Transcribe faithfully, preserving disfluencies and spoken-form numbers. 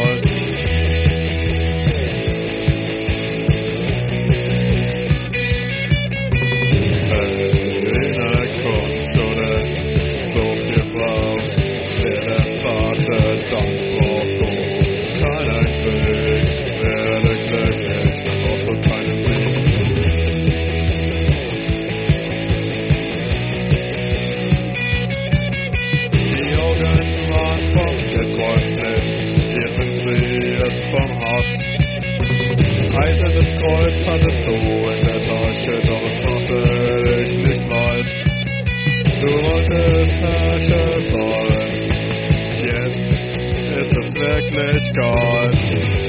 Gold. Eine Kunststudent, such dir Frau, werde Vater, dann brauchst du keinen Weg. Werde glücklich, dann brauchst du keinen Sieg. Die Augen waren vom Gekreuz blind, jetzt sind sie es vom Hass. Eisernes Kreuz hattest du in der Tasche, doch es machte dich nicht weit. Du wolltest Herrscher sein, jetzt ist es Wirklichkeit.